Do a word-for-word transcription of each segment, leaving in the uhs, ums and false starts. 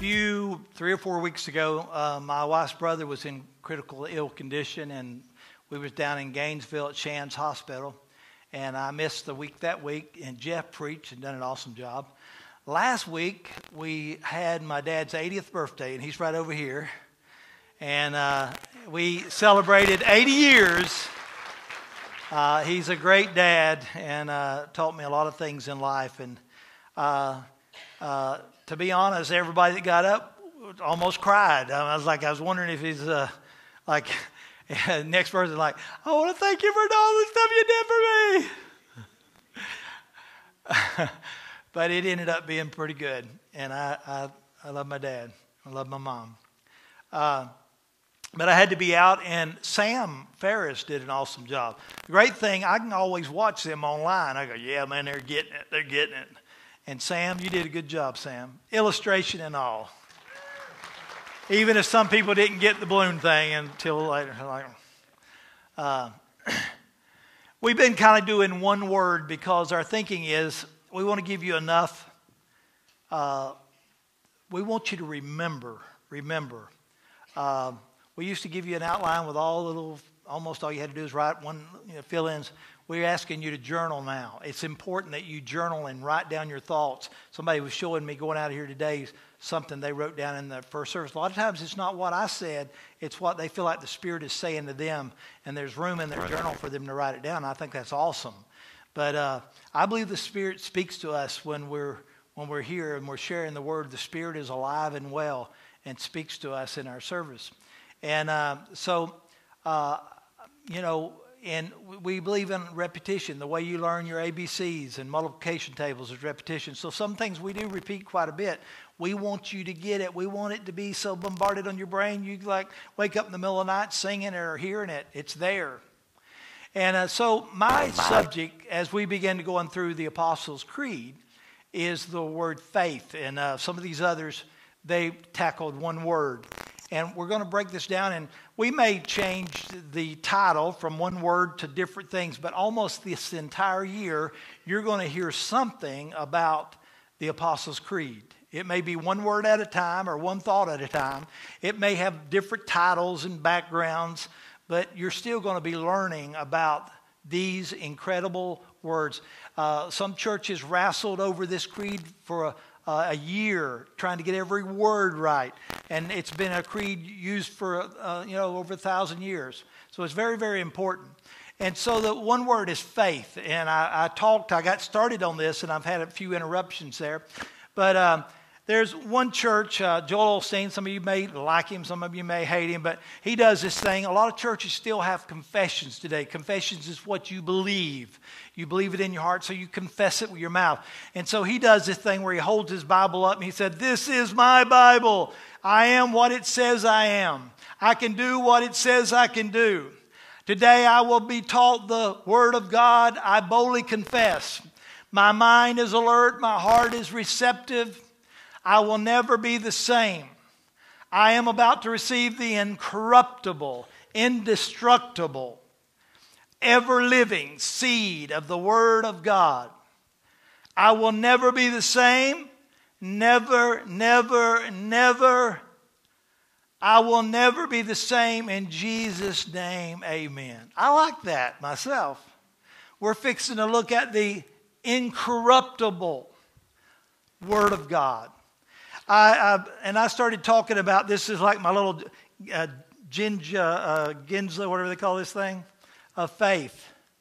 few, three or four weeks ago, uh, my wife's brother was in critical ill condition, and we was down in Gainesville at Shands Hospital, and I missed the week that week, and Jeff preached and done an awesome job. Last week, we had my dad's eightieth birthday, and he's right over here, and uh, we celebrated eighty years. Uh, he's a great dad and uh, taught me a lot of things in life, and uh, uh, to be honest, everybody that got up almost cried. I was like, I was wondering if he's uh, like, next person like, I want to thank you for all the stuff you did for me. But it ended up being pretty good, and I, I, I love my dad. I love my mom. Uh, but I had to be out, and Sam Ferris did an awesome job. The great thing, I can always watch them online. I go, yeah, man, they're getting it. They're getting it. And Sam, you did a good job, Sam. Illustration and all. Even if some people didn't get the balloon thing until later. Like, uh, we've been kind of doing one word because our thinking is we want to give you enough. Uh, we want you to remember. Remember. Uh, we used to give you an outline with all the little, almost all you had to do is write one, you know, fill-ins. We're asking you to journal now. It's important that you journal and write down your thoughts. Somebody was showing me going out of here today something they wrote down in the first service. A lot of times it's not what I said. It's what they feel like the Spirit is saying to them. And there's room in their journal for them to write it down. I think that's awesome. But uh, I believe the Spirit speaks to us when we're, when we're here and we're sharing the Word. The Spirit is alive and well and speaks to us in our service. And uh, so, uh, you know, and we believe in repetition. The way you learn your A B Cs and multiplication tables is repetition. So some things we do repeat quite a bit. We want you to get it. We want it to be so bombarded on your brain you like wake up in the middle of the night singing or hearing it. It's there. And uh, so my subject, as we begin to go on through the Apostles' Creed, is the word faith. And uh, some of these others, they tackled one word. And we're going to break this down, and we may change the title from one word to different things, but almost this entire year, you're going to hear something about the Apostles' Creed. It may be one word at a time or one thought at a time. It may have different titles and backgrounds, but you're still going to be learning about these incredible words. Uh, some churches wrestled over this creed for a Uh, a year trying to get every word right, and it's been a creed used for uh, you know over a thousand years. So it's very, very important. And so the one word is faith. And I, I talked, I got started on this, and I've had a few interruptions there. But um, there's one church, uh, Joel Osteen. Some of you may like him, some of you may hate him, but he does this thing. A lot of churches still have confessions today. Confessions is what you believe. You believe it in your heart, so you confess it with your mouth. And so he does this thing where he holds his Bible up and he said, "This is my Bible. I am what it says I am. I can do what it says I can do. Today I will be taught the Word of God. I boldly confess. My mind is alert. My heart is receptive. I will never be the same. I am about to receive the incorruptible, indestructible, ever-living seed of the Word of God. I will never be the same. Never, never, never. I will never be the same. In Jesus' name, amen." I like that myself. We're fixing to look at the incorruptible Word of God. I, I and I started talking about this is like my little uh, ginja, uh, ginza, whatever they call this thing, of faith.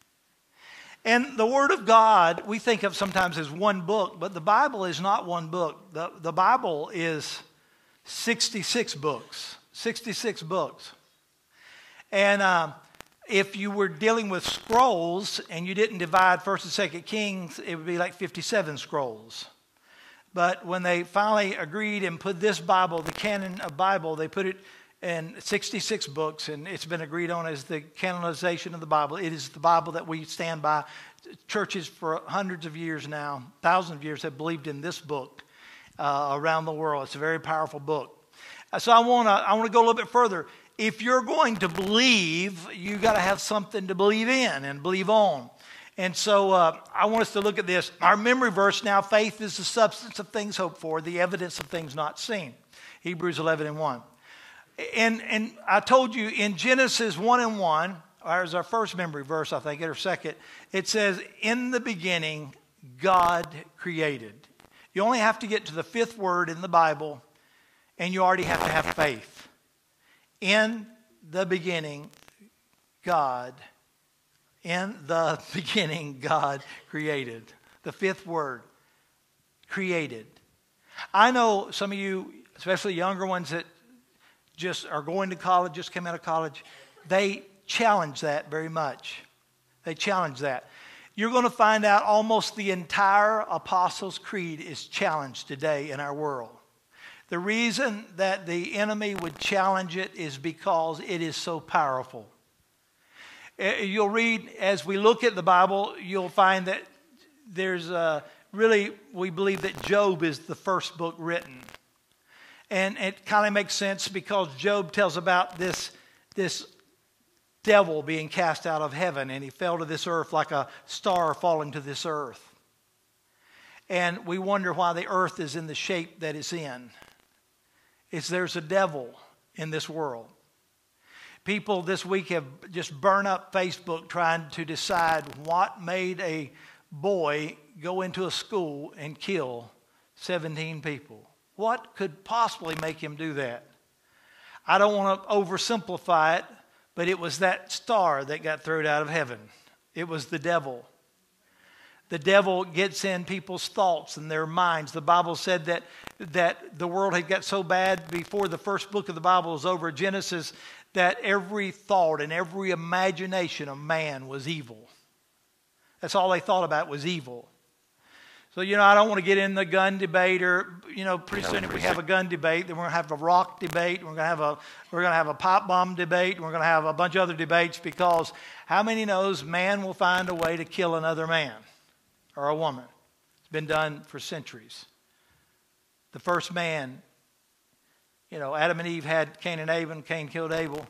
And the Word of God, we think of sometimes as one book, but the Bible is not one book. The, the Bible is sixty-six books. sixty-six books. And uh, if you were dealing with scrolls and you didn't divide First and Second Kings, it would be like fifty-seven scrolls. But when they finally agreed and put this Bible, the canon of Bible, they put it in sixty-six books, and it's been agreed on as the canonization of the Bible. It is the Bible that we stand by. Churches for hundreds of years now, thousands of years, have believed in this book uh, around the world. It's a very powerful book. So I want to I want to go a little bit further. If you're going to believe, you got to have something to believe in and believe on. And so uh, I want us to look at this. Our memory verse now, faith is the substance of things hoped for, the evidence of things not seen. Hebrews eleven and one. And, and I told you in Genesis one and one, or as our first memory verse, I think, or second, it says, in the beginning, God created. You only have to get to the fifth word in the Bible, and you already have to have faith. In the beginning, God, in the beginning, God created. The fifth word, created. I know some of you, especially younger ones that just are going to college, just came out of college, they challenge that very much. They challenge that. You're going to find out almost the entire Apostles' Creed is challenged today in our world. The reason that the enemy would challenge it is because it is so powerful. You'll read, as we look at the Bible, you'll find that there's a, really, we believe that Job is the first book written. And it kind of makes sense because Job tells about this, this devil being cast out of heaven, and he fell to this earth like a star falling to this earth. And we wonder why the earth is in the shape that it's in. It's there's a devil in this world. People this week have just burned up Facebook trying to decide what made a boy go into a school and kill seventeen people. What could possibly make him do that? I don't want to oversimplify it, but it was that star that got thrown out of heaven. It was the devil. The devil gets in people's thoughts and their minds. The Bible said that, that the world had got so bad before the first book of the Bible was over, Genesis, that every thought and every imagination of man was evil. That's all they thought about was evil. So, you know, I don't want to get in the gun debate, or, you know, pretty soon if we have a gun debate, then we're going to have a rock debate, we're going to have a we're going to have a pipe bomb debate, and we're going to have a bunch of other debates, because how many knows man will find a way to kill another man or a woman? It's been done for centuries. The first man, you know, Adam and Eve had Cain and Abel, and Cain killed Abel.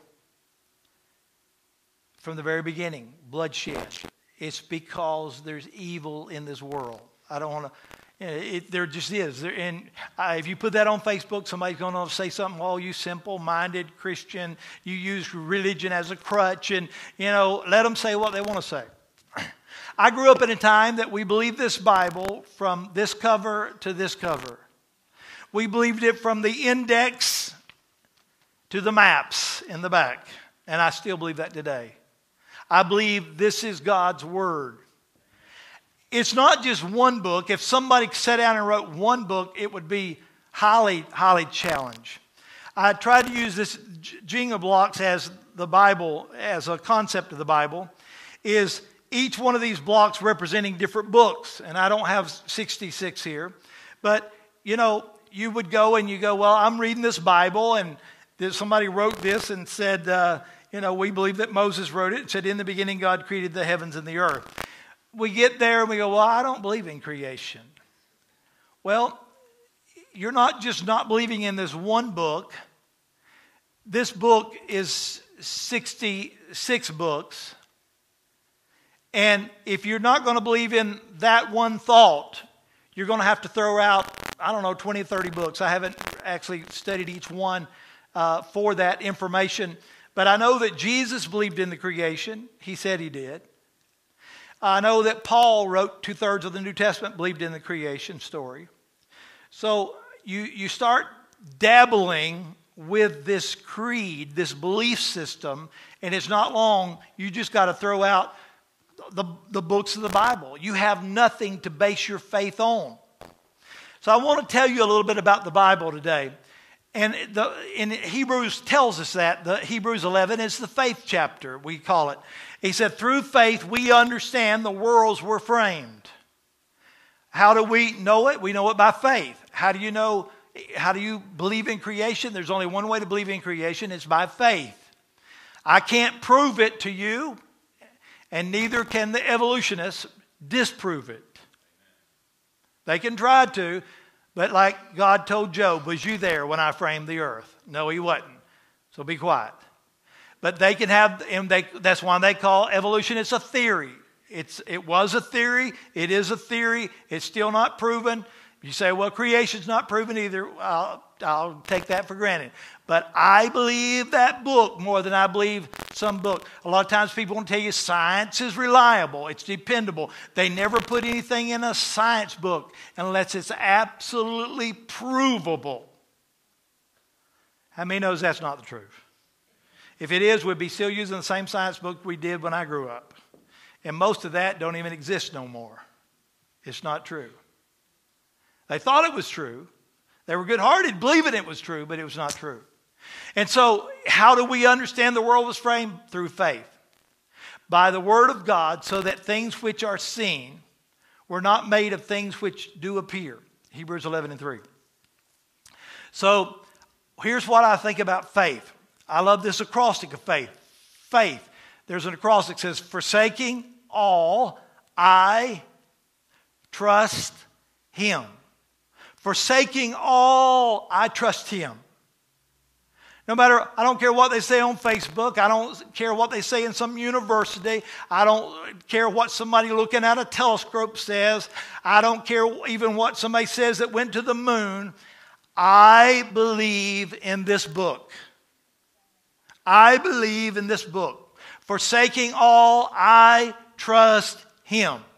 From the very beginning, bloodshed. It's because there's evil in this world. I don't want to, you know, it, there just is. There, and uh, if you put that on Facebook, somebody's going to say something, well, you simple-minded Christian, you use religion as a crutch, and, you know, let them say what they want to say. I grew up in a time that we believed this Bible from this cover to this cover. We believed it from the index to the maps in the back, and I still believe that today. I believe this is God's Word. It's not just one book. If somebody sat down and wrote one book, it would be highly, highly challenged. I tried to use this Jenga blocks as the Bible, as a concept of the Bible, is each one of these blocks representing different books. And I don't have sixty-six here. But, you know, you would go and you go, well, I'm reading this Bible, and somebody wrote this and said, uh, you know, we believe that Moses wrote it. It said, in the beginning, God created the heavens and the earth. We get there and we go, well, I don't believe in creation. Well, you're not just not believing in this one book. This book is sixty-six books. And if you're not going to believe in that one thought, you're going to have to throw out, I don't know, twenty, thirty books. I haven't actually studied each one uh, for that information. But I know that Jesus believed in the creation. He said he did. I know that Paul wrote two-thirds of the New Testament, believed in the creation story. So you, you start dabbling with this creed, this belief system, and it's not long. You just got to throw out the, the books of the Bible. You have nothing to base your faith on. So I want to tell you a little bit about the Bible today. And the, in Hebrews tells us that. The Hebrews eleven is the faith chapter, we call it. He said, through faith we understand the worlds were framed. How do we know it? We know it by faith. How do you know, how do you believe in creation? There's only one way to believe in creation. It's by faith. I can't prove it to you, and neither can the evolutionists disprove it. They can try to, but like God told Job, was you there when I framed the earth? No, he wasn't. So be quiet. But they can have, and they, that's why they call evolution, it's a theory. It's, it was a theory. It is a theory. It's still not proven. You say, well, creation's not proven either. I'll, I'll take that for granted. But I believe that book more than I believe some book. A lot of times people want to tell you science is reliable. It's dependable. They never put anything in a science book unless it's absolutely provable. How many knows that's not the truth? If it is, we'd be still using the same science book we did when I grew up. And most of that don't even exist no more. It's not true. They thought it was true. They were good-hearted, believing it was true, but it was not true. And so, how do we understand the world was framed? Through faith. By the Word of God, so that things which are seen were not made of things which do appear. Hebrews eleven and three. So, here's what I think about faith. I love this acrostic of faith. Faith. There's an acrostic that says, forsaking all, I trust Him. Forsaking all, I trust Him. No matter, I don't care what they say on Facebook. I don't care what they say in some university. I don't care what somebody looking at a telescope says. I don't care even what somebody says that went to the moon. I believe in this book. I believe in this book. Forsaking all, I trust Him.